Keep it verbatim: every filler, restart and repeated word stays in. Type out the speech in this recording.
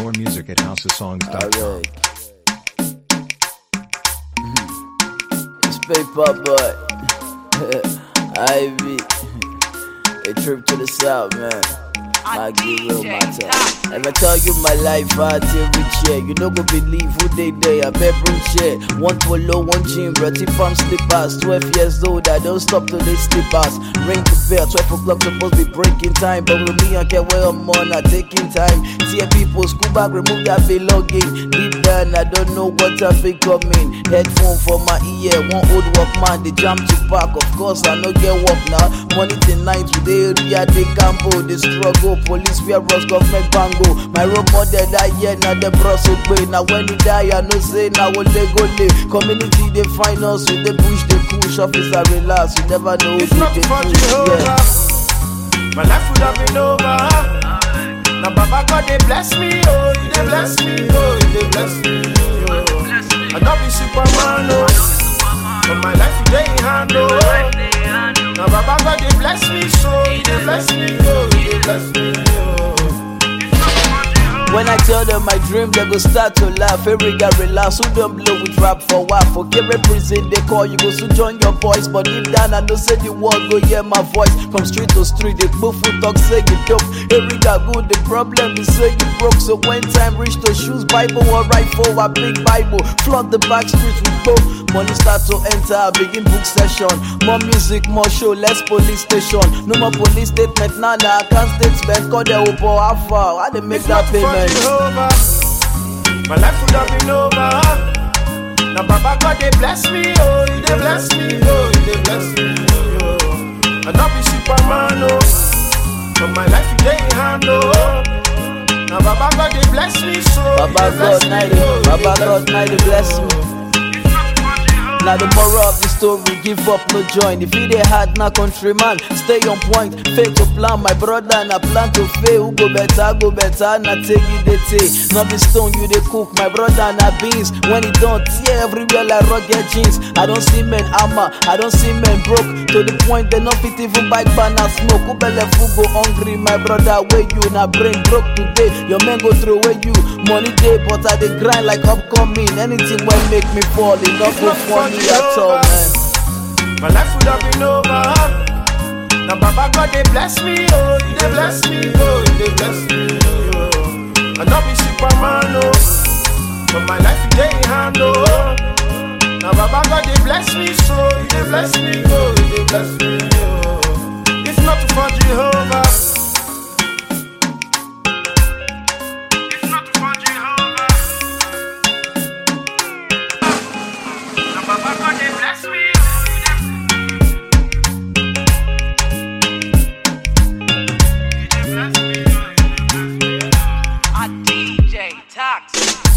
More music at house of songs dot com. Alright. It's Paper Boy. Ivy. A trip to the south, man. My real matter. If I tell you my life, I tell rich, yeah. You no go believe who they day. I bet bring share. One polo, one jean, pretty farm slippers. Twelve years old, I don't stop till they slippers. Ring the bell, twelve o'clock supposed to be breaking time. But with me, I can't wear I'm on, I taking time. See people, school bag, remove that belonging. Deep down, I don't know what I've been coming. Headphone for my ear, one old Walkman, they jam to back. Of course, I no get work now. Money tonight, with the area, they gamble, they struggle. Police fear us, government bango. My role model that year, now the bros obey. Now when he die, I know say now what they go live. Community they find us, with the push, they push. Officer relax, you never know If who not they for push. Jehovah, Yeah. my life would have been over. Now Baba God they bless me, oh, they bless me, oh, they bless me, oh. I don't be Superman, oh, but my life they in hand, oh. Now Baba God they bless me, so they bless me, oh, they bless me, oh. When I tell them my dream, they go start to laugh. Every guy relax, who don't blow with rap for what? For every prison they call, you go soon join your boys. But deep down, I know say the world go hear my voice. From street to street, they move with talk, say you dope. Every guy good, the problem is say you broke. So when time reach to shoes, Bible or rifle, a big Bible. Flood the back streets with both. Money start to enter, I begin book session. More music, more show, less police station. No more police statement, now nah, I can't statement. Call the Opo, how far? How they make If that not for payment? Jehovah, my life would have been over. Now Baba God they bless me, oh, they bless me, oh, they bless me, oh. I don't be Superman, oh, but my life they in hand, oh. Now Baba God they bless me, so Baba they bless God, me, now oh, they, Baba they God, now they bless me. Now the moral of the story, give up, no join. If it ain't hard, now countryman, stay on point. Fail to plan, my brother, and I plan to fail. Who go better, go better, and I take it, they take. Not the stone, you they cook, my brother, and I beans. When it don't tear everywhere like rugged jeans. I don't see men armor, I don't see men broke. To the point they not fit even bike banner smoke. Who belle food go hungry, my brother, where you? Now brain broke today, your men go through where you. Money day, but I they grind like upcoming. Anything will make me fall, enough go funny at all, man. My life would have been over. Now Baba God they bless me, oh, they bless me, oh, they bless me, oh. I don't be Superman, oh, but my life they in hand, oh. Now Baba God they bless me, so they bless me, oh, they bless me, oh. If not for Jehovah, if not for Jehovah, now Baba God they bless me. A D J Toxic.